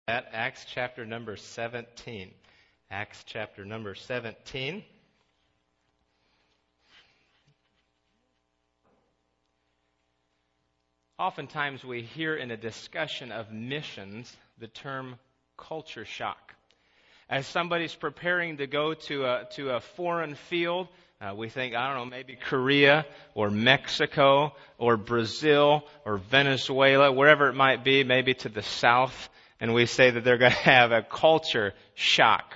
At Acts chapter number 17. Acts chapter number 17. Oftentimes we hear in a discussion of missions the term culture shock. As somebody's preparing to go to a foreign field, we think, maybe Korea or Mexico or Brazil or Venezuela, wherever it might be, maybe to the south. And we say that they're going to have a culture shock.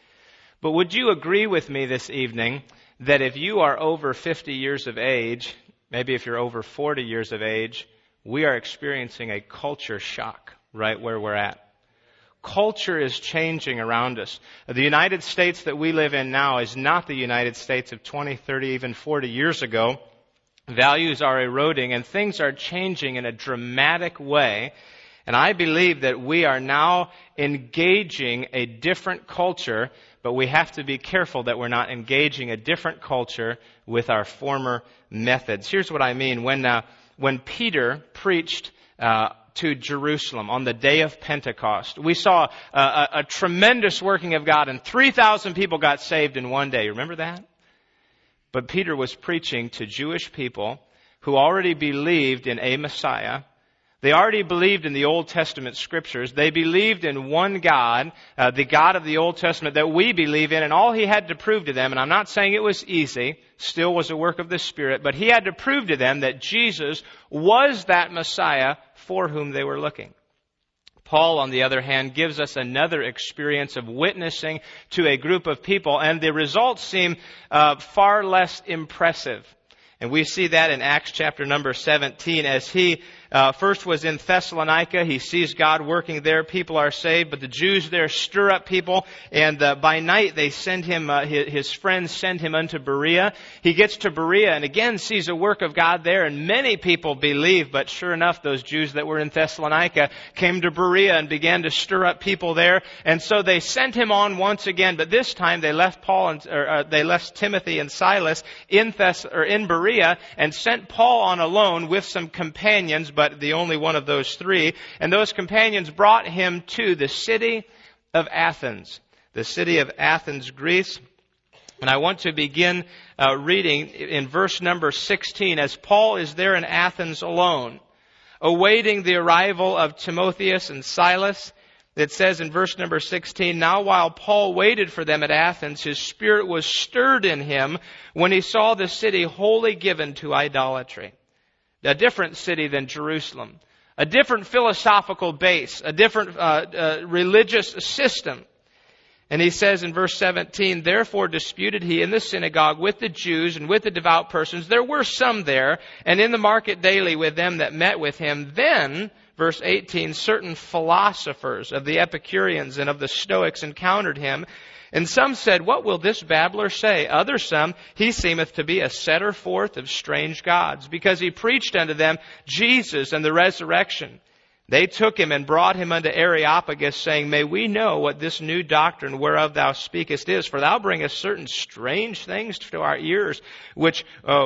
But would you agree with me this evening that if you are over 50 years of age, maybe if you're over 40 years of age, we are experiencing a culture shock right where we're at? Culture is changing around us. The United States that we live in now is not the United States of 20, 30, even 40 years ago. Values are eroding and things are changing in a dramatic way. And I believe that we are now engaging a different culture, but we have to be careful that we're not engaging a different culture with our former methods. Here's what I mean. When Peter preached to Jerusalem on the day of Pentecost, we saw a tremendous working of God, and 3,000 people got saved in one day. Remember that? But Peter was preaching to Jewish people who already believed in a Messiah. They already believed in the Old Testament Scriptures. They believed in one God, the God of the Old Testament that we believe in. And all he had to prove to them, and I'm not saying it was easy, still was a work of the Spirit, but he had to prove to them that Jesus was that Messiah for whom they were looking. Paul, on the other hand, gives us another experience of witnessing to a group of people, and the results seem far less impressive. And we see that in Acts chapter number 17 as he first was in Thessalonica. He sees God working there. People are saved, but the Jews there stir up people. And by night they send him, his friends send him unto Berea. He gets to Berea and again sees a work of God there. And many people believe, but sure enough, those Jews that were in Thessalonica came to Berea and began to stir up people there. And so they sent him on once again, but this time they left they left Timothy and Silas in Berea and sent Paul on alone with some companions, but the only one of those three. And those companions brought him to the city of Athens. The city of Athens, Greece. And I want to begin reading in verse number 16 as Paul is there in Athens alone, awaiting the arrival of Timotheus and Silas. It says in verse number 16, "Now while Paul waited for them at Athens, his spirit was stirred in him when he saw the city wholly given to idolatry." A different city than Jerusalem. A different philosophical base. A different religious system. And he says in verse 17, "Therefore disputed he in the synagogue with the Jews and with the devout persons. There were some there, and in the market daily with them that met with him. Then," verse 18, "certain philosophers of the Epicureans and of the Stoics encountered him. And some said, What will this babbler say? Others some, He seemeth to be a setter forth of strange gods, because he preached unto them Jesus and the resurrection. They took him and brought him unto Areopagus, saying, May we know what this new doctrine whereof thou speakest is? For thou bringest certain strange things to our ears, which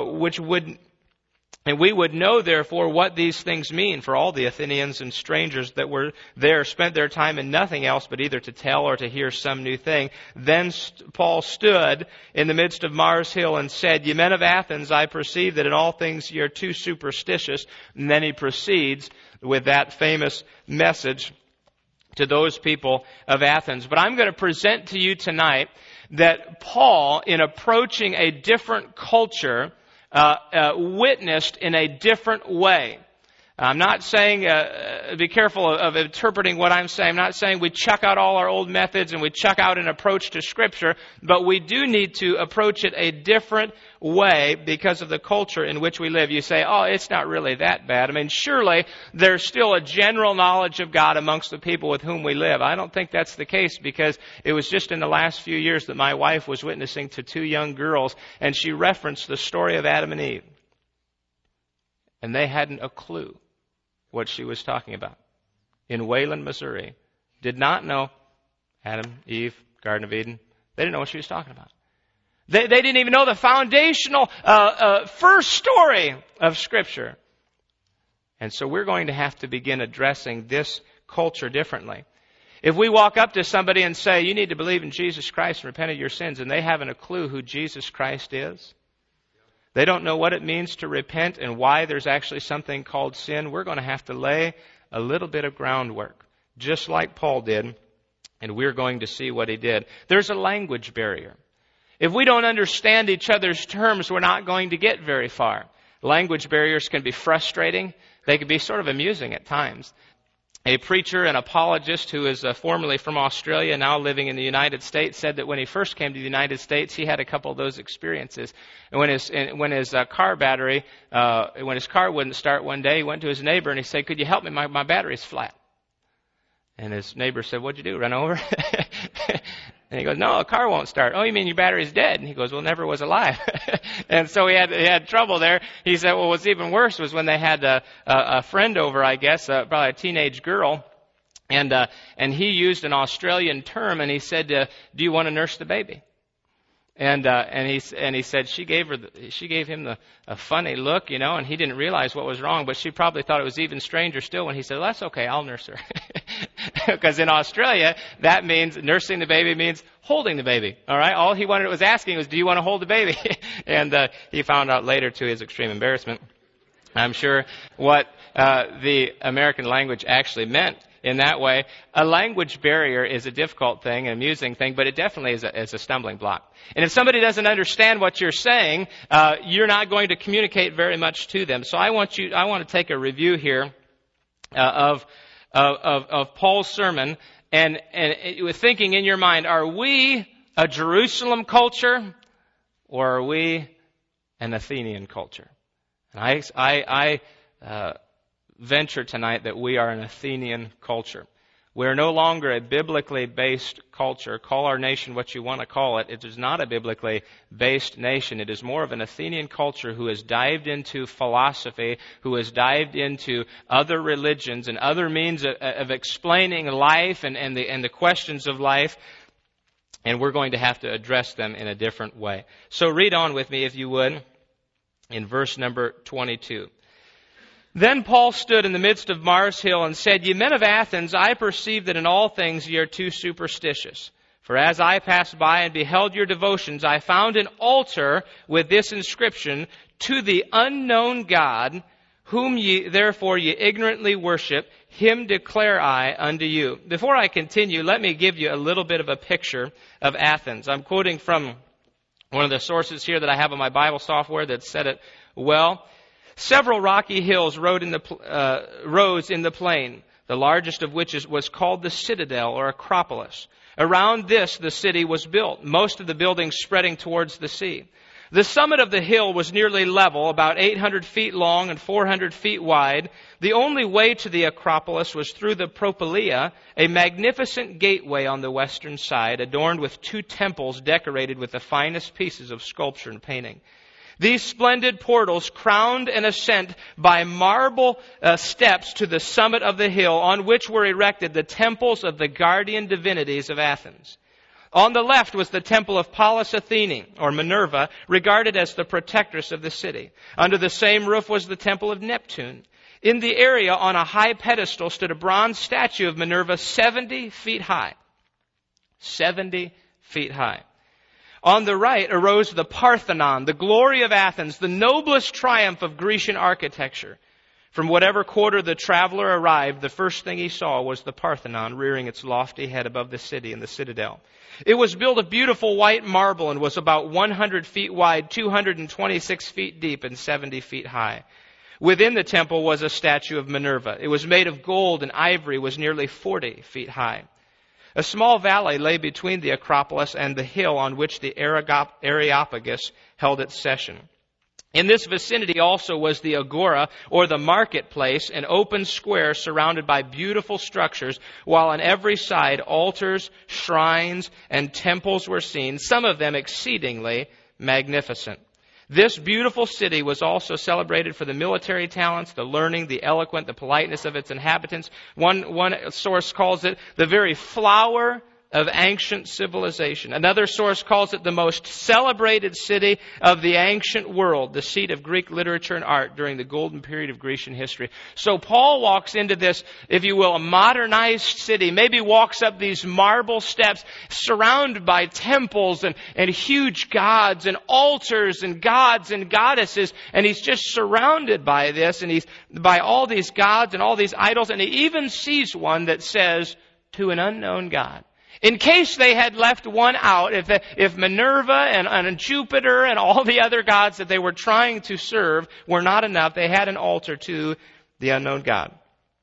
we would know, therefore, what these things mean. For all the Athenians and strangers that were there spent their time in nothing else but either to tell or to hear some new thing. Then Paul stood in the midst of Mars Hill and said, Ye men of Athens, I perceive that in all things ye are too superstitious. And then he proceeds with that famous message to those people of Athens. But I'm going to present to you tonight that Paul, in approaching a different culture, witnessed in a different way. I'm not saying, be careful of interpreting what I'm saying. I'm not saying we chuck out all our old methods and we chuck out an approach to Scripture, but we do need to approach it a different way because of the culture in which we live. You say, oh, it's not really that bad. I mean, surely there's still a general knowledge of God amongst the people with whom we live. I don't think that's the case, because it was just in the last few years that my wife was witnessing to two young girls, and she referenced the story of Adam and Eve. And they hadn't a clue what she was talking about. In Wayland, Missouri, did not know Adam, Eve, Garden of Eden. They didn't know what she was talking about. They didn't even know the foundational first story of Scripture. And so we're going to have to begin addressing this culture differently. If we walk up to somebody and say, you need to believe in Jesus Christ and repent of your sins, and they haven't a clue who Jesus Christ is, they don't know what it means to repent and why there's actually something called sin, we're going to have to lay a little bit of groundwork, just like Paul did, and we're going to see what he did. There's a language barrier. If we don't understand each other's terms, we're not going to get very far. Language barriers can be frustrating. They can be sort of amusing at times. A preacher, an apologist who is formerly from Australia, now living in the United States, said that when he first came to the United States, he had a couple of those experiences. And when his car wouldn't start one day, he went to his neighbor and he said, "Could you help me? My battery's flat." And his neighbor said, "What'd you do? Run over?" And he goes, "No, a car won't start." "Oh, you mean your battery's dead?" And he goes, "Well, never was alive." And so he had trouble there. He said, well, what's even worse was when they had a friend over, I guess, probably a teenage girl, and he used an Australian term, and he said, "Do you want to nurse the baby?" And he said she gave him a funny look, and he didn't realize what was wrong, but she probably thought it was even stranger still when he said, "Well, that's okay, I'll nurse her." Because in Australia, that means nursing the baby means holding the baby. All right, all he was asking was, "Do you want to hold the baby?" And he found out later, to his extreme embarrassment, I'm sure, what the American language actually meant. In that way, a language barrier is a difficult thing, an amusing thing, but it definitely is a stumbling block. And if somebody doesn't understand what you're saying, you're not going to communicate very much to them. So I want to take a review here of Paul's sermon, and with thinking in your mind, are we a Jerusalem culture, or are we an Athenian culture? And I venture tonight that we are an Athenian culture. We're no longer a biblically based culture. Call our nation what you want to call it. It is not a biblically based nation. It is more of an Athenian culture who has dived into philosophy, who has dived into other religions and other means of explaining life and the questions of life. And we're going to have to address them in a different way. So read on with me, if you would, in verse number 22. Then Paul stood in the midst of Mars Hill and said, "Ye men of Athens, I perceive that in all things ye are too superstitious. For as I passed by and beheld your devotions, I found an altar with this inscription, To the unknown God, whom ye therefore ye ignorantly worship, him declare I unto you." Before I continue, let me give you a little bit of a picture of Athens. I'm quoting from one of the sources here that I have on my Bible software that said it well. Several rocky hills rose in the plain, the largest of which was called the Citadel or Acropolis. Around this the city was built, most of the buildings spreading towards the sea. The summit of the hill was nearly level, about 800 feet long and 400 feet wide. The only way to the Acropolis was through the Propylaea, a magnificent gateway on the western side, adorned with 2 temples decorated with the finest pieces of sculpture and painting. These splendid portals crowned an ascent by marble steps to the summit of the hill, on which were erected the temples of the guardian divinities of Athens. On the left was the temple of Pallas Athene, or Minerva, regarded as the protectress of the city. Under the same roof was the temple of Neptune. In the area, on a high pedestal, stood a bronze statue of Minerva 70 feet high. 70 feet high. On the right arose the Parthenon, the glory of Athens, the noblest triumph of Grecian architecture. From whatever quarter the traveler arrived, the first thing he saw was the Parthenon rearing its lofty head above the city and the citadel. It was built of beautiful white marble and was about 100 feet wide, 226 feet deep, and 70 feet high. Within the temple was a statue of Minerva. It was made of gold, and ivory was nearly 40 feet high. A small valley lay between the Acropolis and the hill on which the Areopagus held its session. In this vicinity also was the Agora, or the marketplace, an open square surrounded by beautiful structures, while on every side altars, shrines, and temples were seen, some of them exceedingly magnificent. This beautiful city was also celebrated for the military talents, the learning, the eloquent, the politeness of its inhabitants. One source calls it the very flower of ancient civilization. Another source calls it the most celebrated city of the ancient world, the seat of Greek literature and art during the golden period of Grecian history. So Paul walks into this, if you will, a modernized city, maybe walks up these marble steps surrounded by temples and huge gods and altars and gods and goddesses, and he's just surrounded by this, and he's by all these gods and all these idols, and he even sees one that says, "To an unknown God." In case they had left one out, if Minerva and Jupiter and all the other gods that they were trying to serve were not enough, they had an altar to the unknown God.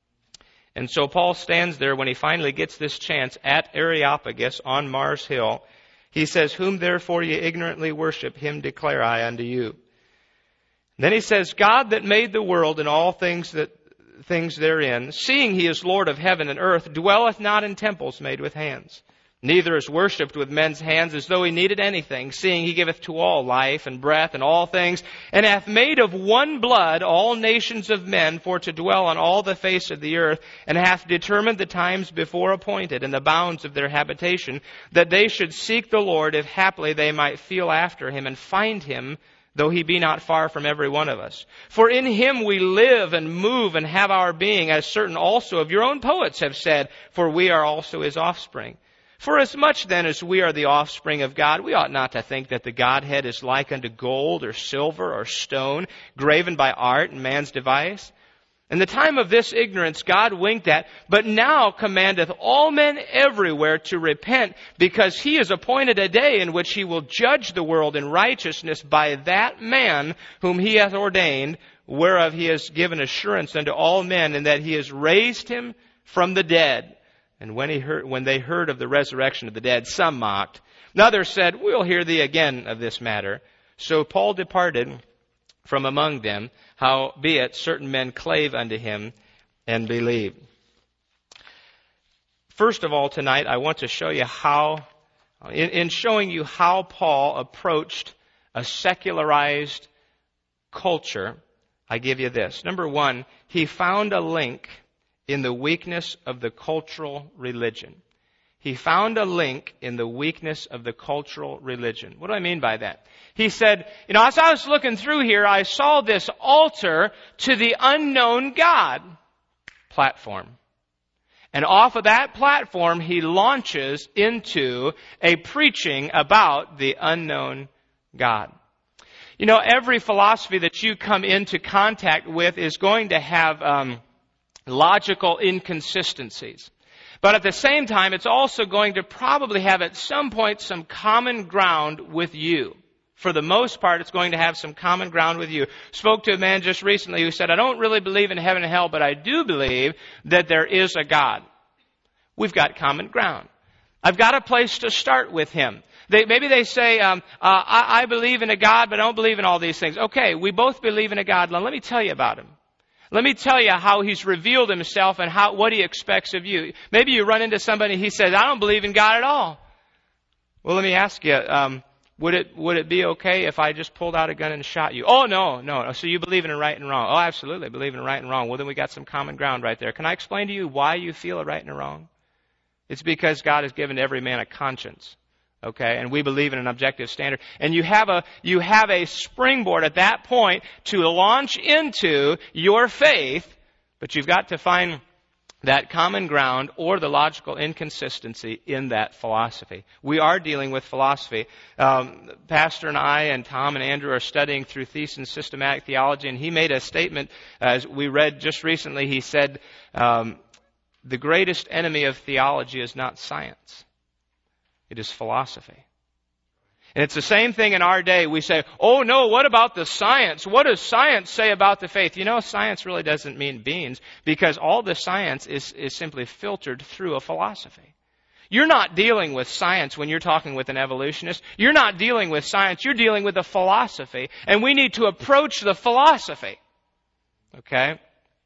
And so Paul stands there when he finally gets this chance at Areopagus on Mars Hill. He says, "Whom therefore ye ignorantly worship, him declare I unto you." Then he says, "God that made the world and all things therein, seeing he is Lord of heaven and earth, dwelleth not in temples made with hands. Neither is worshipped with men's hands as though he needed anything, seeing he giveth to all life and breath and all things, and hath made of one blood all nations of men for to dwell on all the face of the earth, and hath determined the times before appointed and the bounds of their habitation, that they should seek the Lord, if haply they might feel after him and find him, though he be not far from every one of us. For in him we live and move and have our being, as certain also of your own poets have said, for we are also his offspring. For as much then as we are the offspring of God, we ought not to think that the Godhead is like unto gold or silver or stone, graven by art and man's device. In the time of this ignorance God winked at, but now commandeth all men everywhere to repent, because he has appointed a day in which he will judge the world in righteousness by that man whom he hath ordained, whereof he has given assurance unto all men, and that he has raised him from the dead. And when they heard of the resurrection of the dead, some mocked. And others said, We'll hear thee again of this matter. So Paul departed from among them, howbeit certain men clave unto him and believed. First of all, tonight, I want to show you how, in showing you how Paul approached a secularized culture, I give you this. Number one, he found a link in the weakness of the cultural religion. He found a link in the weakness of the cultural religion. What do I mean by that? He said, as I was looking through here, I saw this altar to the unknown God platform. And off of that platform, he launches into a preaching about the unknown God. Every philosophy that you come into contact with is going to have logical inconsistencies. But at the same time, it's also going to probably have at some point some common ground with you. For the most part, it's going to have some common ground with you. Spoke to a man just recently who said, I don't really believe in heaven and hell, but I do believe that there is a God. We've got common ground. I've got a place to start with him. Maybe they say, I believe in a God, but I don't believe in all these things. Okay, we both believe in a God. Now, let me tell you about him. Let me tell you how he's revealed himself and what he expects of you. Maybe you run into somebody and he says, I don't believe in God at all. Well, let me ask you, would it be okay if I just pulled out a gun and shot you? Oh, no. So you believe in right and wrong. Oh, absolutely, I believe in right and wrong. Well, then we got some common ground right there. Can I explain to you why you feel a right and a wrong? It's because God has given every man a conscience. Okay, and we believe in an objective standard. And you have a springboard at that point to launch into your faith, but you've got to find that common ground or the logical inconsistency in that philosophy. We are dealing with philosophy. Pastor and I and Tom and Andrew are studying through Thiessen's systematic theology, and he made a statement, as we read just recently. He said, the greatest enemy of theology is not science. It is philosophy. And it's the same thing in our day. We say, oh no, what about the science? What does science say about the faith? Science really doesn't mean beans, because all the science is simply filtered through a philosophy. You're not dealing with science when you're talking with an evolutionist. You're not dealing with science. You're dealing with a philosophy. And we need to approach the philosophy. Okay?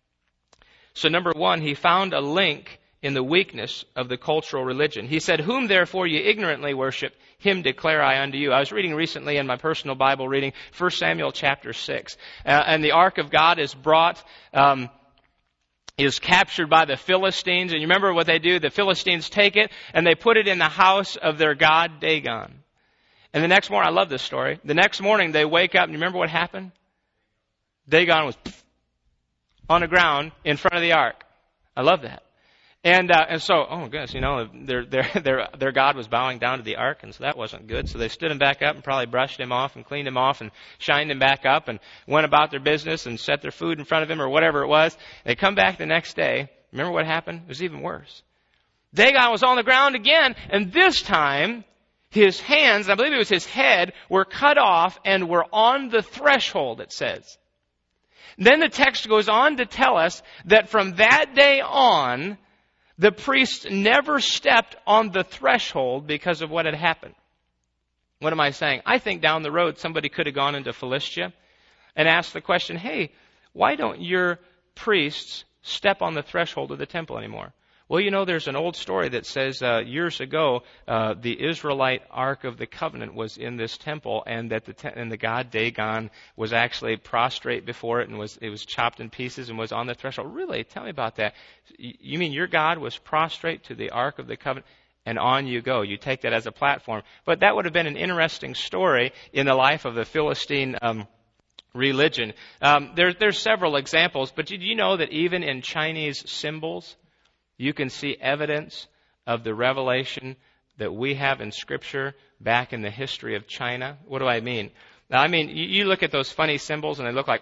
So number one, he found a link in the weakness of the cultural religion. He said, whom therefore ye ignorantly worship, him declare I unto you. I was reading recently in my personal Bible reading 1 Samuel chapter 6. And the ark of God is brought is captured by the Philistines. And you remember what they do? The Philistines take it and they put it in the house of their god Dagon. And the next morning, I love this story. The next morning they wake up and you remember what happened? Dagon was on the ground in front of the ark. I love that. And so, oh goodness, their God was bowing down to the ark, and so that wasn't good. So they stood him back up and probably brushed him off and cleaned him off and shined him back up and went about their business and set their food in front of him or whatever it was. They come back the next day. Remember what happened? It was even worse. Dagon was on the ground again, and this time his hands, I believe it was his head, were cut off and were on the threshold, it says. Then the text goes on to tell us that from that day on, the priests never stepped on the threshold because of what had happened. What am I saying? I think down the road somebody could have gone into Philistia and asked the question, hey, why don't your priests step on the threshold of the temple anymore? Well, there's an old story that says years ago the Israelite Ark of the Covenant was in this temple, and that the god Dagon was actually prostrate before it, and it was chopped in pieces and was on the threshold. Really? Tell me about that. You mean your God was prostrate to the Ark of the Covenant? And on you go. You take that as a platform. But that would have been an interesting story in the life of the Philistine religion. There's several examples, but did you know that even in Chinese symbols, you can see evidence of the revelation that we have in Scripture back in the history of China? What do I mean? Now, I mean, you look at those funny symbols and they look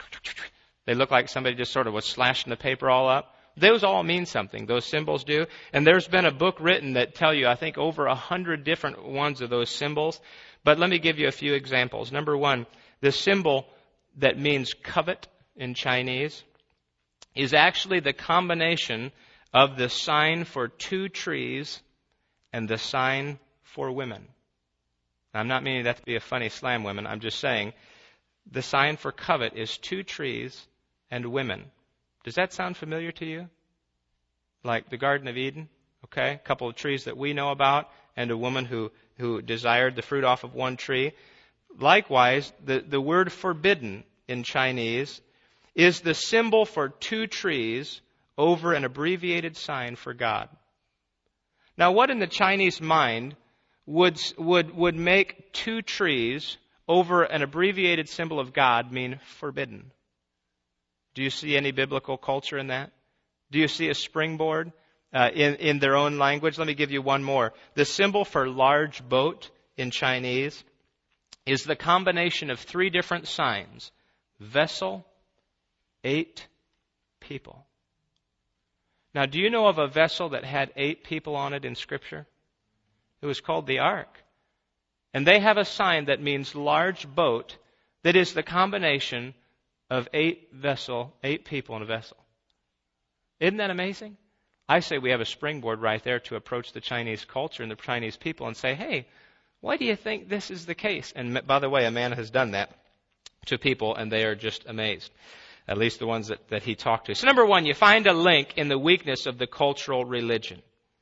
like somebody just sort of was slashing the paper all up. Those all mean something. Those symbols do. And there's been a book written that tell you, I think, over 100 different ones of those symbols. But let me give you a few examples. Number one, the symbol that means covet in Chinese is actually the combination of the sign for 2 trees and the sign for women. Now, I'm not meaning that to be a funny slam, women. I'm just saying the sign for covet is 2 trees and women. Does that sound familiar to you? Like the Garden of Eden? Okay, a couple of trees that we know about, and a woman who desired the fruit off of one tree. Likewise, the word forbidden in Chinese is the symbol for 2 trees over an abbreviated sign for God. Now, what in the Chinese mind would make 2 trees over an abbreviated symbol of God mean forbidden? Do you see any biblical culture in that? Do you see a springboard in their own language? Let me give you one more. The symbol for large boat in Chinese is the combination of 3 different signs: vessel, 8, people. Now, do you know of a vessel that had 8 people on it in Scripture? It was called the Ark. And they have a sign that means large boat, that is the combination of 8 people in a vessel. Isn't that amazing? I say we have a springboard right there to approach the Chinese culture and the Chinese people and say, hey, why do you think this is the case? And by the way, a man has done that to people, and they are just amazed. At least the ones that he talked to. So number 1, you find a link in the weakness of the cultural religion.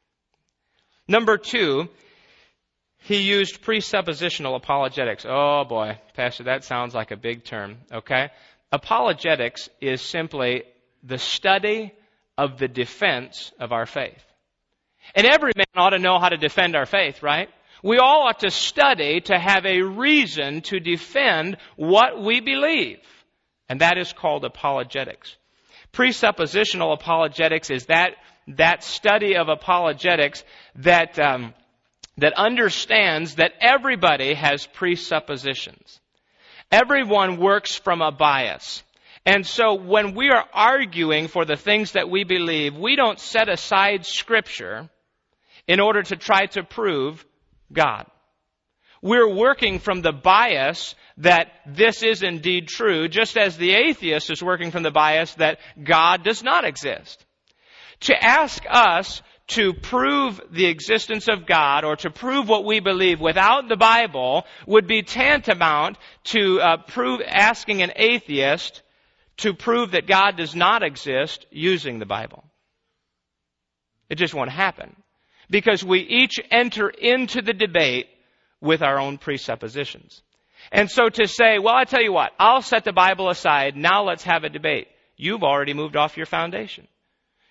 Number 2, he used presuppositional apologetics. Oh boy, Pastor, that sounds like a big term, okay? Apologetics is simply the study of the defense of our faith. And every man ought to know how to defend our faith, right? We all ought to study to have a reason to defend what we believe. And that is called apologetics. Presuppositional apologetics is that study of apologetics that understands that everybody has presuppositions. Everyone works from a bias. And so when we are arguing for the things that we believe, we don't set aside Scripture in order to try to prove God. We're working from the bias that this is indeed true, just as the atheist is working from the bias that God does not exist. To ask us to prove the existence of God or to prove what we believe without the Bible would be tantamount to asking an atheist to prove that God does not exist using the Bible. It just won't happen, because we each enter into the debate with our own presuppositions. And so to say, well, I tell you what, I'll set the Bible aside, now let's have a debate. You've already moved off your foundation.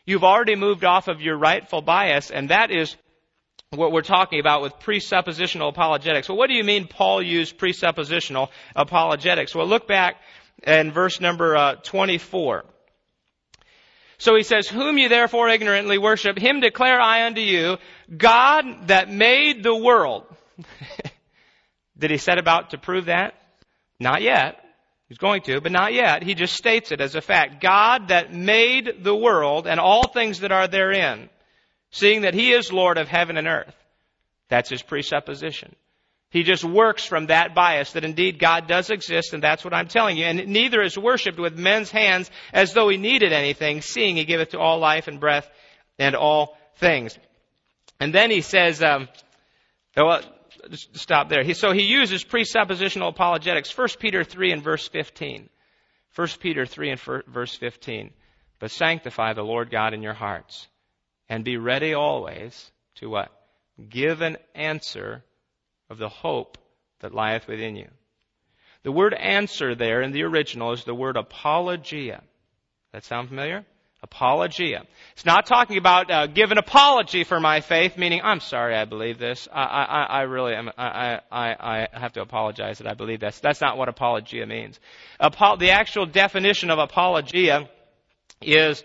You've already moved off of your rightful bias, and that is what we're talking about with presuppositional apologetics. Well, what do you mean Paul used presuppositional apologetics? Well, look back in verse number 24. So he says, whom you therefore ignorantly worship, him declare I unto you, God that made the world. Did he set about to prove that? Not yet. He's going to, but not yet. He just states it as a fact. God that made the world and all things that are therein, seeing that he is Lord of heaven and earth. That's his presupposition. He just works from that bias that indeed God does exist, and that's what I'm telling you. And neither is worshipped with men's hands as though he needed anything, seeing he giveth to all life and breath and all things. And then he says, just stop there. So he uses presuppositional apologetics. 1 Peter 3 and verse 15. 1 Peter 3 and verse 15. But sanctify the Lord God in your hearts, and be ready always to what? Give an answer of the hope that lieth within you. The word answer there in the original is the word apologia. That sound familiar? Apologia. It's not talking about give an apology for my faith, meaning I'm sorry I believe this. I really am. I have to apologize that I believe this. That's not what apologia means. The actual definition of apologia is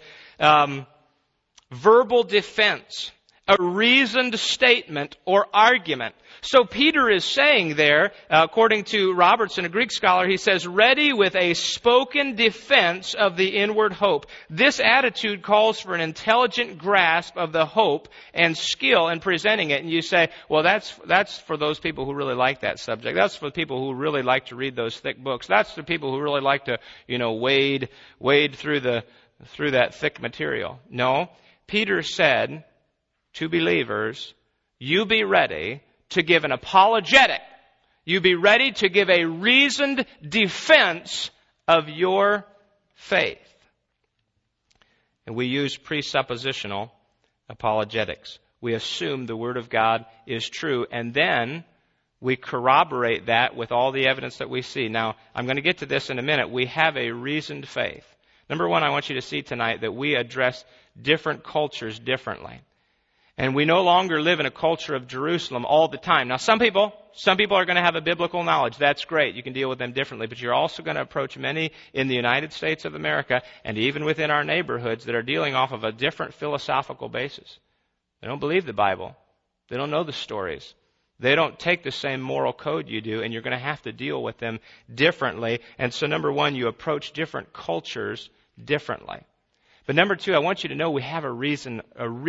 verbal defense, a reasoned statement or argument. So Peter is saying there, according to Robertson, a Greek scholar, he says, ready with a spoken defense of the inward hope. This attitude calls for an intelligent grasp of the hope and skill in presenting it. And you say, well, that's for those people who really like that subject. That's for people who really like to read those thick books. That's the people who really like to, wade through that thick material. No. Peter said to believers, you be ready to give an apologetic. You be ready to give a reasoned defense of your faith. And we use presuppositional apologetics. We assume the Word of God is true, and then we corroborate that with all the evidence that we see. Now, I'm going to get to this in a minute. We have a reasoned faith. Number one, I want you to see tonight that we address different cultures differently. And we no longer live in a culture of Jerusalem all the time. Now, some people are going to have a biblical knowledge. That's great. You can deal with them differently. But you're also going to approach many in the United States of America and even within our neighborhoods that are dealing off of a different philosophical basis. They don't believe the Bible. They don't know the stories. They don't take the same moral code you do, and you're going to have to deal with them differently. And so, number one, you approach different cultures differently. But number two, I want you to know we have a reasoned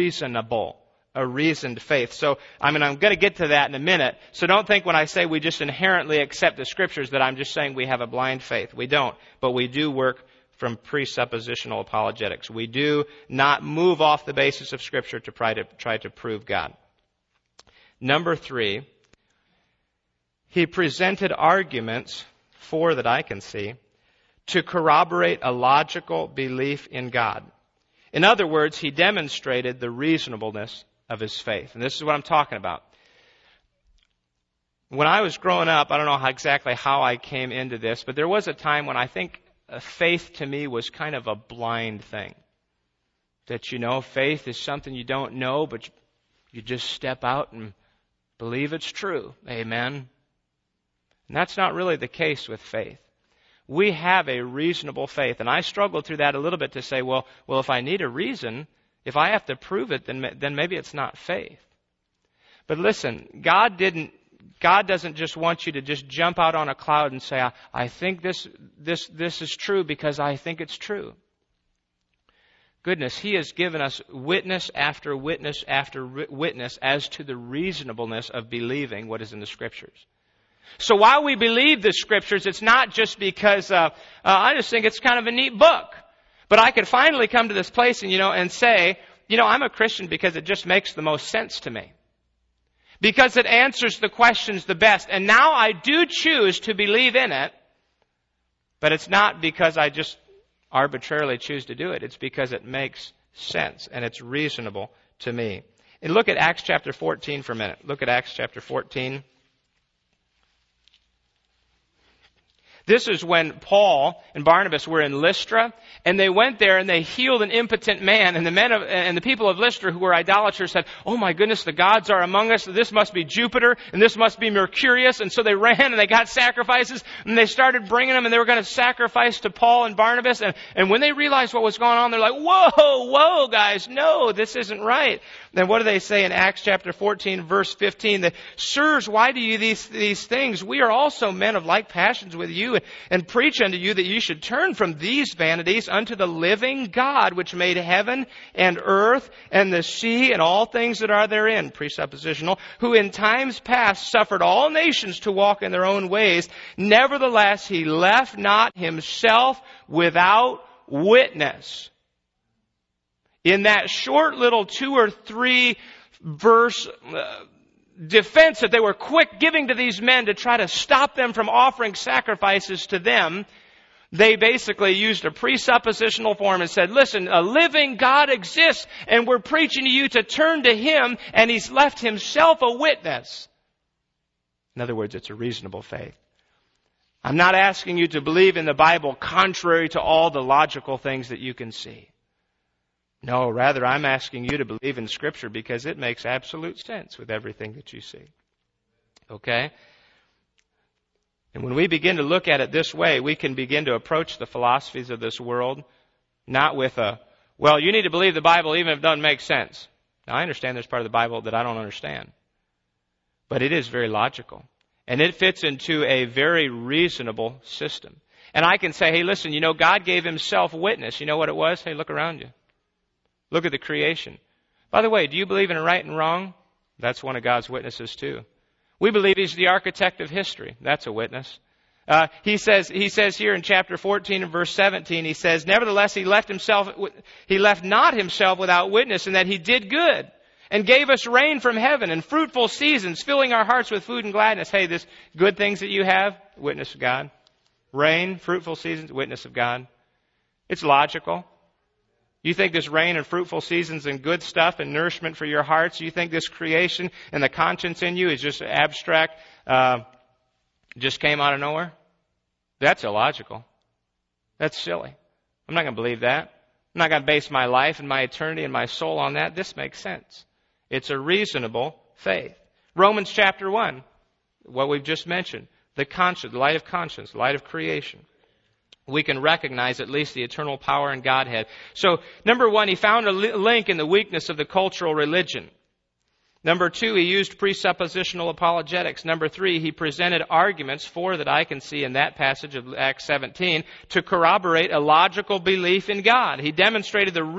faith. So, I'm going to get to that in a minute. So don't think when I say we just inherently accept the Scriptures that I'm just saying we have a blind faith. We don't. But we do work from presuppositional apologetics. We do not move off the basis of Scripture to try to prove God. Number three, he presented arguments, four that I can see, to corroborate a logical belief in God. In other words, he demonstrated the reasonableness of his faith. And this is what I'm talking about. When I was growing up, I don't know exactly how I came into this, but there was a time when I think faith to me was kind of a blind thing. That, faith is something you don't know, but you just step out and believe it's true. Amen. And that's not really the case with faith. We have a reasonable faith. And I struggled through that a little bit to say, well, if I need a reason, if I have to prove it, then maybe it's not faith. But listen, God doesn't just want you to just jump out on a cloud and say, I think this is true because I think it's true. Goodness, He has given us witness after witness after witness as to the reasonableness of believing what is in the Scriptures. So while we believe the Scriptures, it's not just because I just think it's kind of a neat book. But I could finally come to this place and say, I'm a Christian because it just makes the most sense to me. Because it answers the questions the best. And now I do choose to believe in it, but it's not because I just arbitrarily choose to do it. It's because it makes sense and it's reasonable to me. And look at Acts chapter 14 for a minute. Look at Acts chapter 14. This is when Paul and Barnabas were in Lystra, and they went there and they healed an impotent man. And the people of Lystra who were idolaters said, "Oh my goodness, the gods are among us. This must be Jupiter, and this must be Mercurius." And so they ran and they got sacrifices, and they started bringing them, and they were going to sacrifice to Paul and Barnabas. And when they realized what was going on, they're like, whoa, guys, no, this isn't right. Then what do they say in Acts chapter 14, verse 15? That, "Sirs, why do you these things? We are also men of like passions with you, and preach unto you that you should turn from these vanities unto the living God, which made heaven and earth and the sea and all things that are therein," presuppositional, "who in times past suffered all nations to walk in their own ways. Nevertheless, he left not himself without witness." In that short little 2 or 3 verse defense that they were quick giving to these men to try to stop them from offering sacrifices to them, they basically used a presuppositional form and said, "Listen, a living God exists, and we're preaching to you to turn to Him, and He's left Himself a witness." In other words, it's a reasonable faith. I'm not asking you to believe in the Bible contrary to all the logical things that you can see. No, rather, I'm asking you to believe in Scripture because it makes absolute sense with everything that you see. Okay? And when we begin to look at it this way, we can begin to approach the philosophies of this world not with well, you need to believe the Bible even if it doesn't make sense. Now, I understand there's part of the Bible that I don't understand. But it is very logical. And it fits into a very reasonable system. And I can say, hey, listen, God gave Himself witness. You know what it was? Hey, look around you. Look at the creation. By the way, do you believe in right and wrong? That's one of God's witnesses too. We believe He's the architect of history. That's a witness. He says here in chapter 14 and verse 17, he says, "Nevertheless, he left not himself without witness, in that He did good, and gave us rain from heaven and fruitful seasons, filling our hearts with food and gladness." Hey, this good things that you have, witness of God. Rain, fruitful seasons, witness of God. It's logical. You think this rain and fruitful seasons and good stuff and nourishment for your hearts, you think this creation and the conscience in you is just abstract, just came out of nowhere? That's illogical. That's silly. I'm not going to believe that. I'm not going to base my life and my eternity and my soul on that. This makes sense. It's a reasonable faith. Romans chapter 1, what we've just mentioned, the conscience, the light of conscience, the light of creation. We can recognize at least the eternal power in Godhead. So, number 1, he found a link in the weakness of the cultural religion. Number 2, he used presuppositional apologetics. Number 3, he presented arguments, 4 that I can see in that passage of Acts 17, to corroborate a logical belief in God. He demonstrated the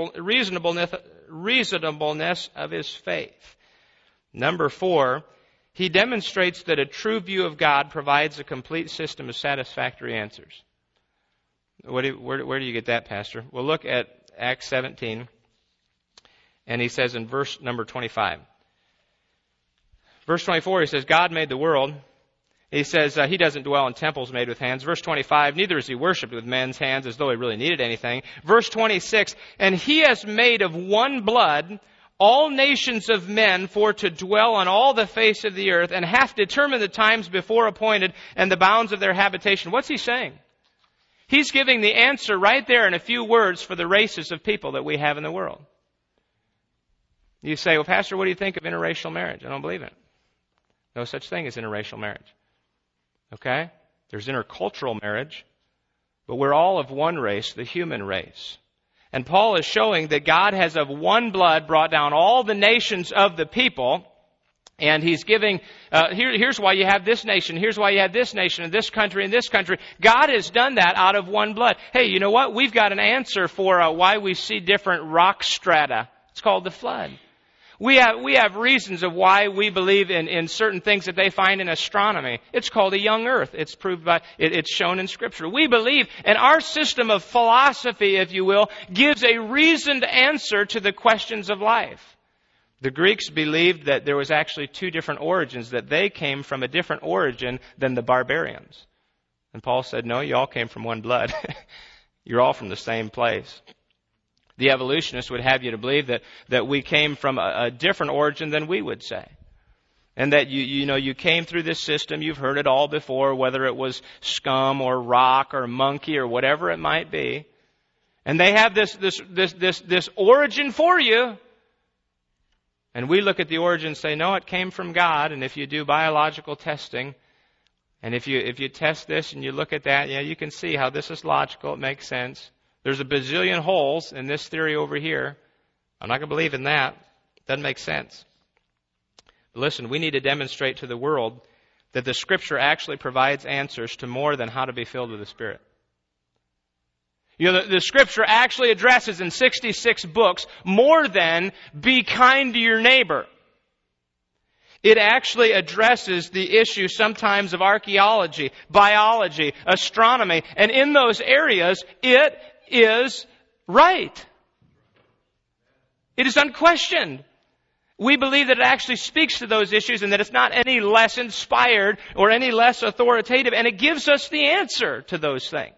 reasonableness of his faith. Number 4, he demonstrates that a true view of God provides a complete system of satisfactory answers. Where do you get that, Pastor? Well, look at Acts 17, and he says in verse number 25. Verse 24, he says, God made the world. He says He doesn't dwell in temples made with hands. Verse 25, neither is He worshipped with men's hands as though He really needed anything. Verse 26, and He has made of one blood all nations of men for to dwell on all the face of the earth, and hath determined the times before appointed and the bounds of their habitation. What's He saying? He's giving the answer right there in a few words for the races of people that we have in the world. You say, well, Pastor, what do you think of interracial marriage? I don't believe in it. No such thing as interracial marriage. Okay? There's intercultural marriage, but we're all of one race, the human race. And Paul is showing that God has of one blood brought down all the nations of the people. And he's giving, here's why you have this nation, here's why you have this nation, and this country, and this country. God has done that out of one blood. Hey, you know what? We've got an answer for why we see different rock strata. It's called the flood. We have reasons of why we believe in certain things that they find in astronomy. It's called a young earth. It's proved by, it's shown in Scripture. We believe, and our system of philosophy, if you will, gives a reasoned answer to the questions of life. The Greeks believed that there was actually 2 different origins, that they came from a different origin than the barbarians. And Paul said, no, you all came from one blood. You're all from the same place. The evolutionists would have you to believe that we came from a different origin than we would say. And that you came through this system, you've heard it all before, whether it was scum or rock or monkey or whatever it might be. And they have this origin for you. And we look at the origin and say, no, it came from God. And if you do biological testing, and if you test this and you look at that, you can see how this is logical. It makes sense. There's a bazillion holes in this theory over here. I'm not going to believe in that. It doesn't make sense. But listen, we need to demonstrate to the world that the Scripture actually provides answers to more than how to be filled with the Spirit. The Scripture actually addresses in 66 books more than be kind to your neighbor. It actually addresses the issue sometimes of archaeology, biology, astronomy, and in those areas, it is right. It is unquestioned. We believe that it actually speaks to those issues and that it's not any less inspired or any less authoritative, and it gives us the answer to those things.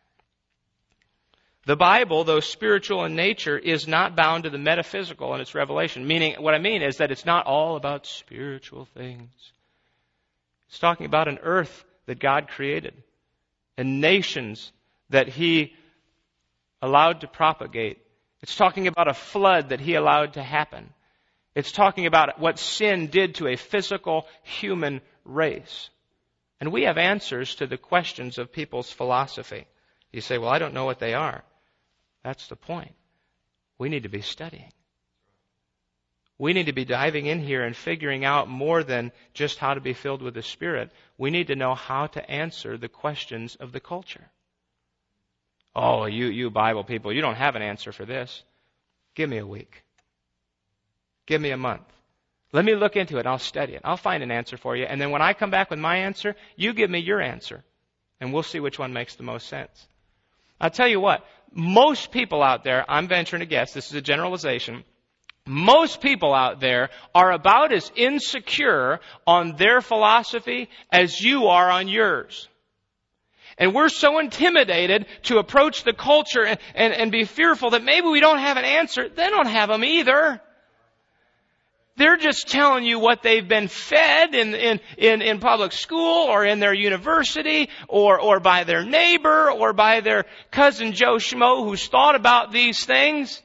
The Bible, though spiritual in nature, is not bound to the metaphysical in its revelation. Meaning, what I mean is that it's not all about spiritual things. It's talking about an earth that God created and nations that He allowed to propagate. It's talking about a flood that He allowed to happen. It's talking about what sin did to a physical human race. And we have answers to the questions of people's philosophy. You say, well, I don't know what they are. That's the point. We need to be studying. We need to be diving in here and figuring out more than just how to be filled with the Spirit. We need to know how to answer the questions of the culture. Oh, you Bible people, you don't have an answer for this. Give me a week. Give me a month. Let me look into it. I'll study it. I'll find an answer for you. And then when I come back with my answer, you give me your answer. And we'll see which one makes the most sense. I'll tell you what. Most people out there, I'm venturing to guess, this is a generalization, most people out there are about as insecure on their philosophy as you are on yours. And we're so intimidated to approach the culture and be fearful that maybe we don't have an answer. They don't have them either. They're just telling you what they've been fed in public school or in their university or by their neighbor or by their cousin Joe Schmo who's thought about these things.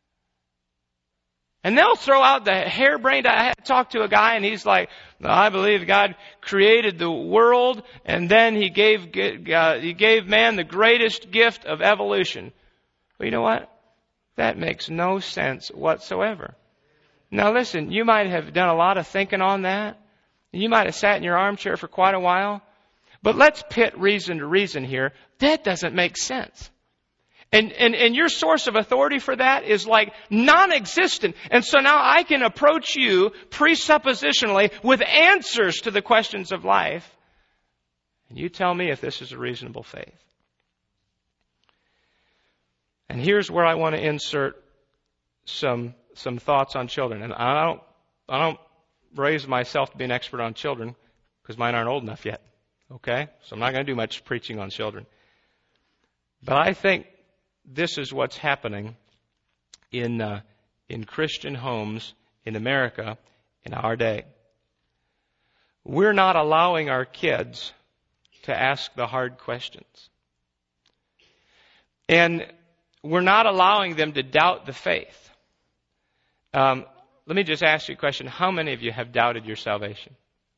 And they'll throw out the harebrained. I talked to a guy and he's like, I believe God created the world and then He gave man the greatest gift of evolution. Well, you know what? That makes no sense whatsoever. Now listen, you might have done a lot of thinking on that. You might have sat in your armchair for quite a while. But let's pit reason to reason here. That doesn't make sense. And your source of authority for that is like non-existent. And so now I can approach you presuppositionally with answers to the questions of life. And you tell me if this is a reasonable faith. And here's where I want to insert some thoughts on children. And I don't raise myself to be an expert on children because mine aren't old enough yet. Okay? So I'm not going to do much preaching on children. But I think this is what's happening in Christian homes in America in our day. We're not allowing our kids to ask the hard questions. And we're not allowing them to doubt the faith. Let me just ask you a question. How many of you have doubted your salvation?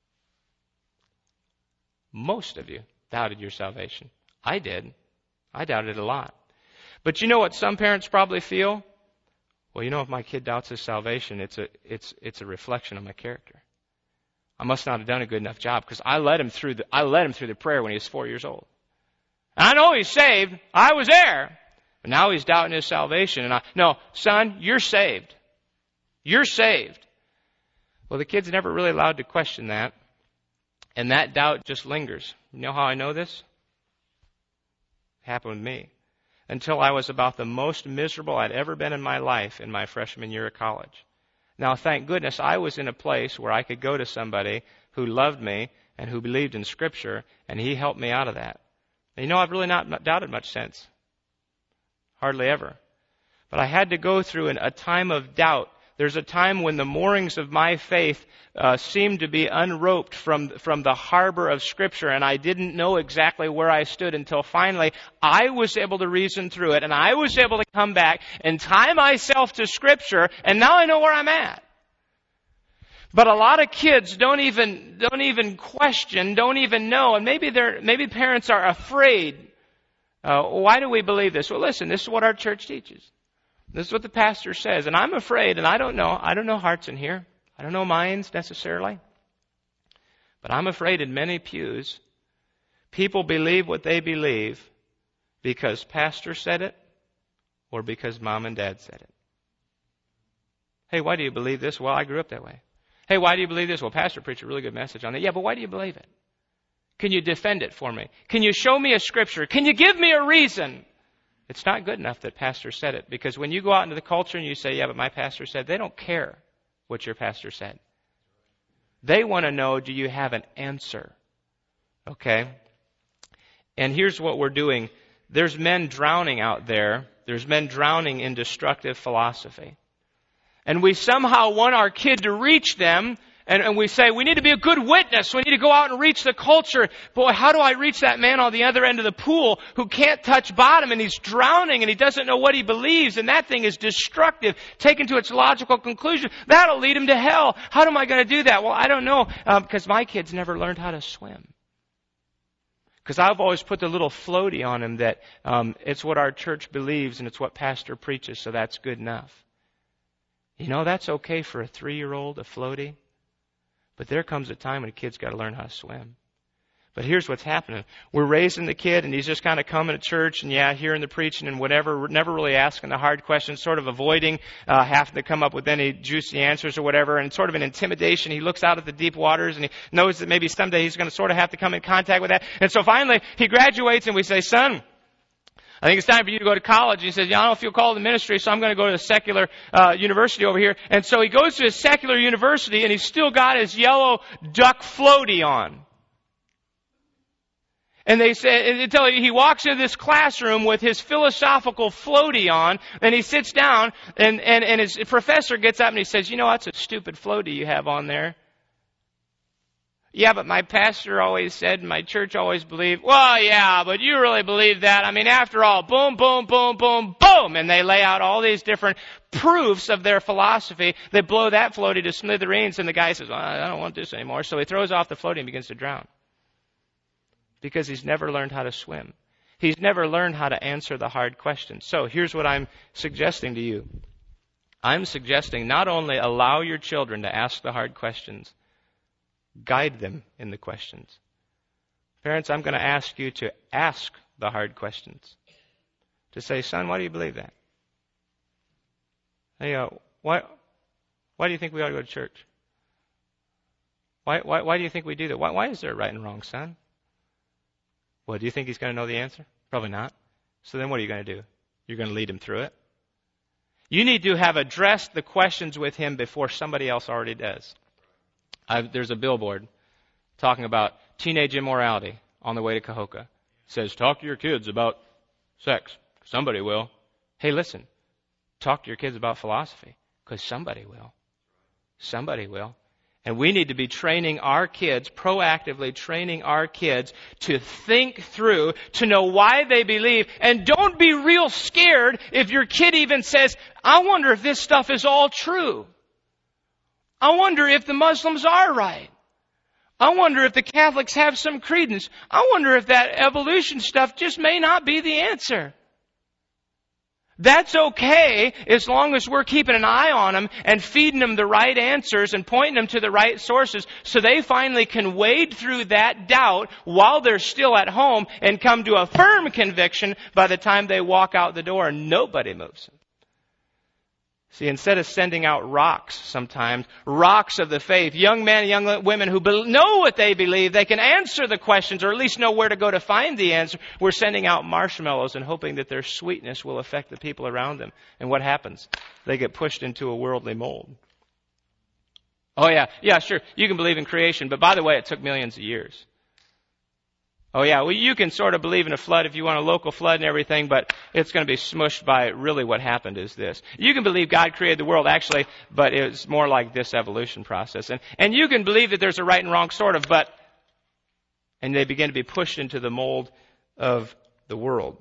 Most of you doubted your salvation. I did. I doubted it a lot. But you know what some parents probably feel? Well, you know, if my kid doubts his salvation, it's a reflection of my character. I must not have done a good enough job because I led him through the prayer when he was 4 years old. And I know he's saved. I was there. But now he's doubting his salvation. No, son, you're saved. You're saved. Well, the kid's never really allowed to question that. And that doubt just lingers. You know how I know this? It happened with me. Until I was about the most miserable I'd ever been in my life in my freshman year of college. Now, thank goodness I was in a place where I could go to somebody who loved me and who believed in Scripture, and he helped me out of that. And you know, I've really not doubted much since. Hardly ever. But I had to go through a time of doubt There's a time when the moorings of my faith seemed to be unroped from the harbor of Scripture, and I didn't know exactly where I stood until finally I was able to reason through it, and I was able to come back and tie myself to Scripture, and now I know where I'm at. But a lot of kids don't even question, don't even know, and maybe parents are afraid. Why do we believe this? Well, listen, this is what our church teaches. This is what the pastor says, and I'm afraid, and I don't know hearts in here. I don't know minds necessarily. But I'm afraid in many pews, people believe what they believe because pastor said it or because mom and dad said it. Hey, why do you believe this? Well, I grew up that way. Hey, why do you believe this? Well, pastor preached a really good message on that. Yeah, but why do you believe it? Can you defend it for me? Can you show me a scripture? Can you give me a reason? It's not good enough that pastor said it, because when you go out into the culture and you say, yeah, but my pastor said, they don't care what your pastor said. They want to know, do you have an answer? Okay? And here's what we're doing. There's men drowning out there. There's men drowning in destructive philosophy. And we somehow want our kid to reach them. And we say, we need to be a good witness. We need to go out and reach the culture. Boy, how do I reach that man on the other end of the pool who can't touch bottom and he's drowning and he doesn't know what he believes and that thing is destructive, taken to its logical conclusion? That'll lead him to hell. How am I going to do that? Well, I don't know, because my kids never learned how to swim. Because I've always put the little floaty on him that it's what our church believes and it's what pastor preaches, so that's good enough. You know, that's okay for a 3-year-old, a floaty. But there comes a time when a kid's got to learn how to swim. But here's what's happening. We're raising the kid, and he's just kind of coming to church, and hearing the preaching and whatever, never really asking the hard questions, sort of avoiding having to come up with any juicy answers or whatever, and sort of an intimidation. He looks out at the deep waters, and he knows that maybe someday he's going to sort of have to come in contact with that. And so finally, he graduates, and we say, son, I think it's time for you to go to college. And he says, I don't feel called to ministry, so I'm going to go to a secular university over here. And so he goes to a secular university, and he's still got his yellow duck floaty on. And they say, until he walks into this classroom with his philosophical floaty on, and he sits down, and his professor gets up and he says, that's a stupid floaty you have on there. Yeah, but my pastor always said, and my church always believed. Well, yeah, but you really believe that? I mean, after all, boom, boom, boom, boom, boom. And they lay out all these different proofs of their philosophy. They blow that floaty to smithereens, and the guy says, well, I don't want this anymore. So he throws off the floaty and begins to drown. Because he's never learned how to swim. He's never learned how to answer the hard questions. So here's what I'm suggesting to you. I'm suggesting not only allow your children to ask the hard questions, guide them in the questions. Parents, I'm going to ask you to ask the hard questions. To say, son, why do you believe that? Hey, why do you think we ought to go to church? Why do you think we do that? Why is there right and wrong, son? Well, do you think he's going to know the answer? Probably not. So then what are you going to do? You're going to lead him through it? You need to have addressed the questions with him before somebody else already does. There's a billboard talking about teenage immorality on the way to Cahokia. It says, talk to your kids about sex. Somebody will. Hey, listen, talk to your kids about philosophy, because somebody will. Somebody will. And we need to be training our kids, proactively training our kids to think through, to know why they believe. And don't be real scared if your kid even says, I wonder if this stuff is all true. I wonder if the Muslims are right. I wonder if the Catholics have some credence. I wonder if that evolution stuff just may not be the answer. That's okay as long as we're keeping an eye on them and feeding them the right answers and pointing them to the right sources so they finally can wade through that doubt while they're still at home and come to a firm conviction by the time they walk out the door and nobody moves them. See, instead of sending out rocks sometimes, rocks of the faith, young men and young women who know what they believe, they can answer the questions or at least know where to go to find the answer, we're sending out marshmallows and hoping that their sweetness will affect the people around them. And what happens? They get pushed into a worldly mold. Oh yeah, sure, you can believe in creation, but by the way, it took millions of years. Oh yeah, well you can sort of believe in a flood if you want a local flood and everything, but it's going to be smushed by really what happened is this. You can believe God created the world actually, but it's more like this evolution process. And you can believe that there's a right and wrong sort of, and they begin to be pushed into the mold of the world.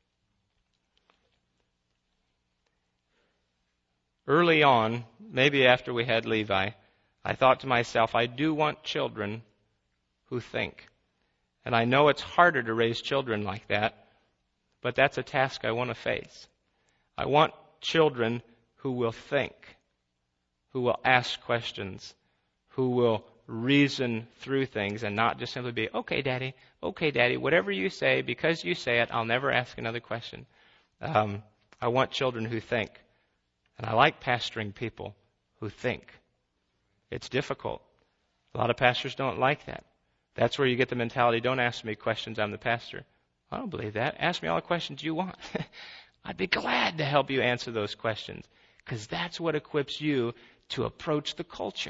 Early on, maybe after we had Levi, I thought to myself, I do want children who think. And I know it's harder to raise children like that, but that's a task I want to face. I want children who will think, who will ask questions, who will reason through things and not just simply be, okay, Daddy, whatever you say, because you say it, I'll never ask another question. I want children who think. And I like pastoring people who think. It's difficult. A lot of pastors don't like that. That's where you get the mentality, don't ask me questions, I'm the pastor. I don't believe that. Ask me all the questions you want. I'd be glad to help you answer those questions, because that's what equips you to approach the culture.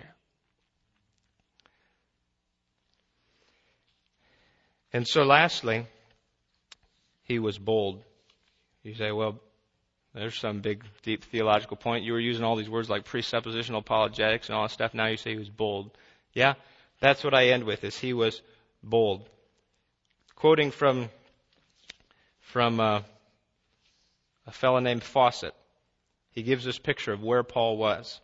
And so lastly, he was bold. You say, well, there's some big, deep theological point. You were using all these words like presuppositional apologetics and all that stuff. Now you say he was bold. Yeah, that's what I end with, is he was bold. Quoting from a fellow named Fawcett, he gives this picture of where Paul was.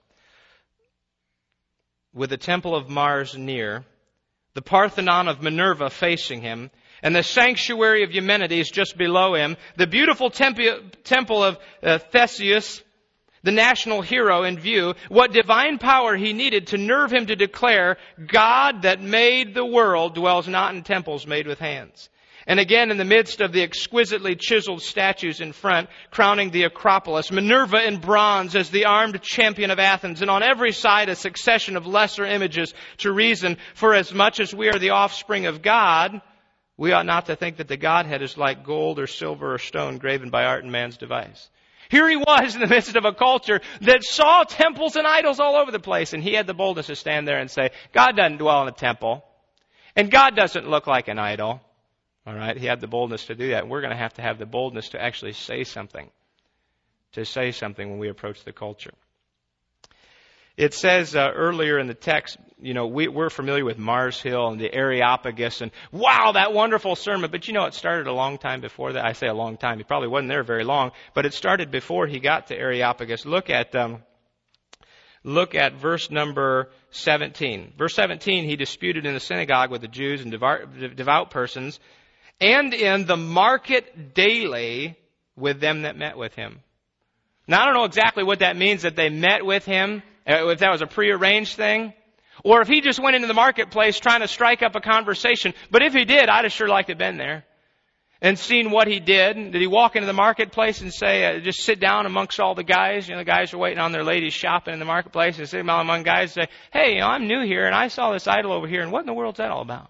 With the temple of Mars near, the Parthenon of Minerva facing him, and the sanctuary of Eumenides just below him, the beautiful temple of Theseus, the national hero, in view, what divine power he needed to nerve him to declare, God that made the world dwells not in temples made with hands. And again, in the midst of the exquisitely chiseled statues in front, crowning the Acropolis, Minerva in bronze as the armed champion of Athens, and on every side a succession of lesser images to reason, for as much as we are the offspring of God, we ought not to think that the Godhead is like gold or silver or stone graven by art and man's device. Here he was in the midst of a culture that saw temples and idols all over the place, and he had the boldness to stand there and say, God doesn't dwell in a temple, and God doesn't look like an idol. All right, he had the boldness to do that. And we're going to have the boldness to actually say something when we approach the culture. It says earlier in the text, we're familiar with Mars Hill and the Areopagus, and wow, that wonderful sermon. But it started a long time before that. I say a long time. He probably wasn't there very long, but it started before he got to Areopagus. Look at verse number 17. Verse 17, he disputed in the synagogue with the Jews and devout persons, and in the market daily with them that met with him. Now, I don't know exactly what that means, that they met with him, if that was a prearranged thing, or if he just went into the marketplace trying to strike up a conversation. But if he did, I'd have sure liked to have been there and seen what he did. Did he walk into the marketplace and say, just sit down amongst all the guys? The guys are waiting on their ladies shopping in the marketplace, and sit among guys and say, hey, I'm new here, and I saw this idol over here, and what in the world's that all about?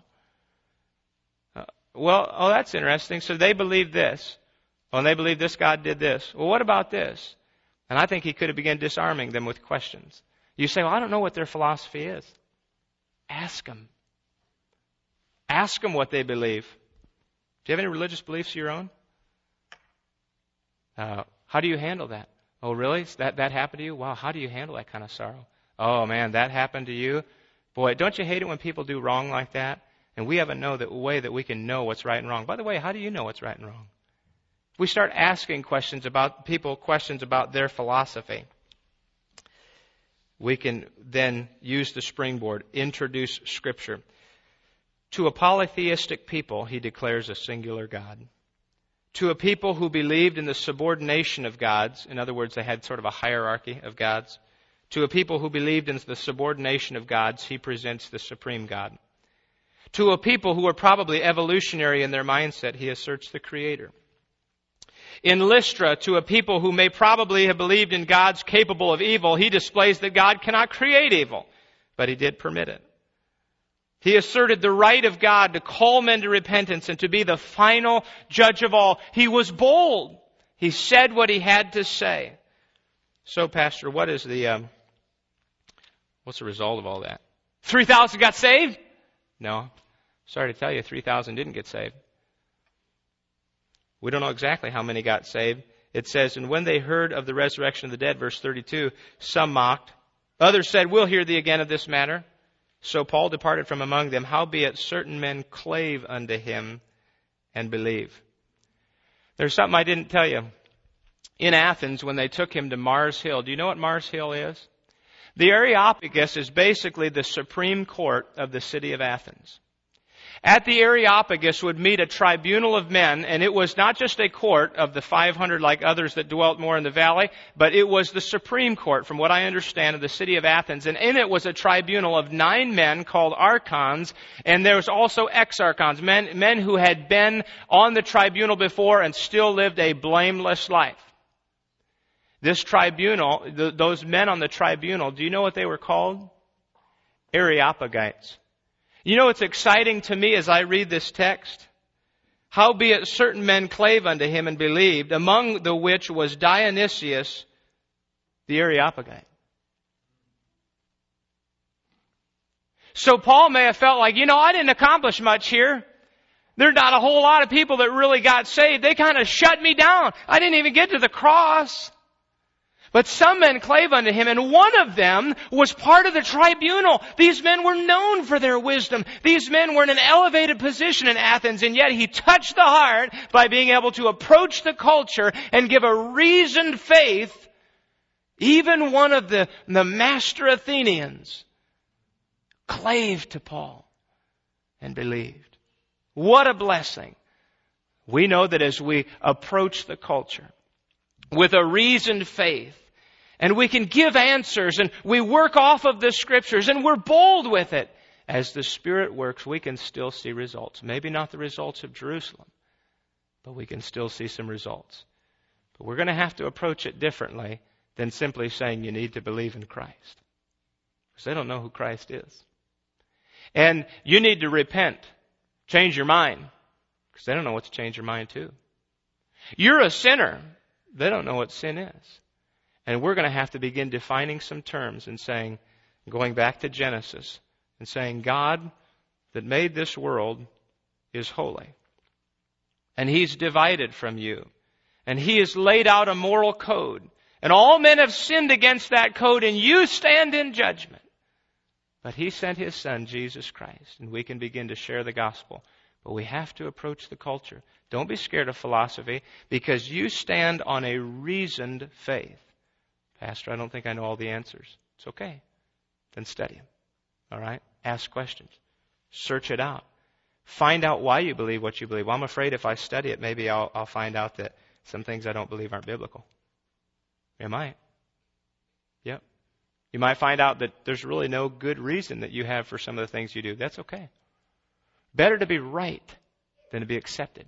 That's interesting. So they believe this. And they believe this God did this. Well, what about this? And I think he could have begun disarming them with questions. You say, I don't know what their philosophy is. Ask them. Ask them what they believe. Do you have any religious beliefs of your own? How do you handle that? Oh, really? That happened to you? Wow, how do you handle that kind of sorrow? Oh, man, that happened to you? Boy, don't you hate it when people do wrong like that? And we haven't know the way that we can know what's right and wrong. By the way, how do you know what's right and wrong? We start asking questions about their philosophy. We can then use the springboard, introduce Scripture. To a polytheistic people, he declares a singular God. To a people who believed in the subordination of gods, in other words, they had sort of a hierarchy of gods. To a people who believed in the subordination of gods, he presents the supreme God. To a people who are probably evolutionary in their mindset, he asserts the Creator. In Lystra, to a people who may probably have believed in gods capable of evil, he displays that God cannot create evil, but he did permit it. He asserted the right of God to call men to repentance and to be the final judge of all. He was bold. He said what he had to say. So, Pastor, what's the result of all that? 3,000 got saved? No. Sorry to tell you, 3,000 didn't get saved. We don't know exactly how many got saved. It says, and when they heard of the resurrection of the dead, verse 32, some mocked. Others said, we'll hear thee again of this matter. So Paul departed from among them. Howbeit certain men clave unto him and believe. There's something I didn't tell you. In Athens, when they took him to Mars Hill, do you know what Mars Hill is? The Areopagus is basically the Supreme Court of the city of Athens. At the Areopagus would meet a tribunal of men, and it was not just a court of the 500 like others that dwelt more in the valley, but it was the Supreme Court, from what I understand, of the city of Athens. And in it was a tribunal of 9 men called archons, and there was also ex-archons, men who had been on the tribunal before and still lived a blameless life. This tribunal, those men on the tribunal, do you know what they were called? Areopagites. You know what's exciting to me as I read this text? Howbeit certain men clave unto him and believed, among the which was Dionysius the Areopagite. So Paul may have felt like, I didn't accomplish much here. There's not a whole lot of people that really got saved. They kind of shut me down. I didn't even get to the cross. But some men clave unto him, and one of them was part of the tribunal. These men were known for their wisdom. These men were in an elevated position in Athens, and yet he touched the heart by being able to approach the culture and give a reasoned faith. Even one of the master Athenians clave to Paul and believed. What a blessing. We know that as we approach the culture with a reasoned faith, and we can give answers, and we work off of the Scriptures, and we're bold with it. As the Spirit works, we can still see results. Maybe not the results of Jerusalem, but we can still see some results. But we're going to have to approach it differently than simply saying you need to believe in Christ. Because they don't know who Christ is. And you need to repent. Change your mind. Because they don't know what to change your mind to. You're a sinner. They don't know what sin is. And we're going to have to begin defining some terms and saying, going back to Genesis, and saying, God that made this world is holy. And He's divided from you. And He has laid out a moral code. And all men have sinned against that code, and you stand in judgment. But He sent His Son, Jesus Christ, and we can begin to share the gospel. But we have to approach the culture. Don't be scared of philosophy, because you stand on a reasoned faith. Pastor, I don't think I know all the answers. It's okay. Then study them. All right? Ask questions. Search it out. Find out why you believe what you believe. Well, I'm afraid if I study it, maybe I'll find out that some things I don't believe aren't biblical. You might. Yep. You might find out that there's really no good reason that you have for some of the things you do. That's okay. Better to be right than to be accepted.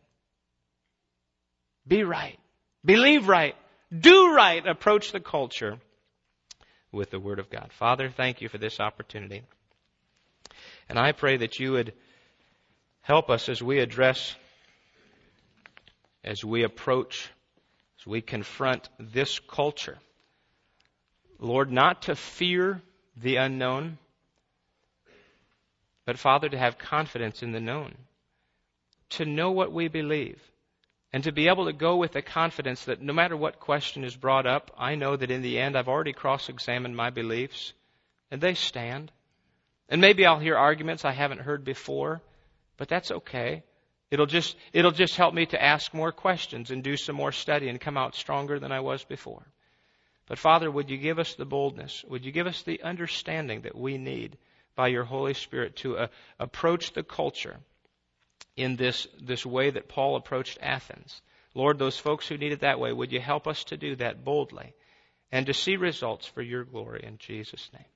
Be right. Believe right. Do right. Approach the culture with the Word of God. Father, thank you for this opportunity. And I pray that you would help us as we address, as we approach, as we confront this culture. Lord, not to fear the unknown, but Father, to have confidence in the known. To know what we believe. And to be able to go with the confidence that no matter what question is brought up, I know that in the end I've already cross-examined my beliefs, and they stand. And maybe I'll hear arguments I haven't heard before, but that's okay. It'll just help me to ask more questions and do some more study and come out stronger than I was before. But Father, would you give us the boldness? Would you give us the understanding that we need by your Holy Spirit to approach the culture in this way that Paul approached Athens? Lord, those folks who need it that way, would you help us to do that boldly and to see results for your glory in Jesus' name?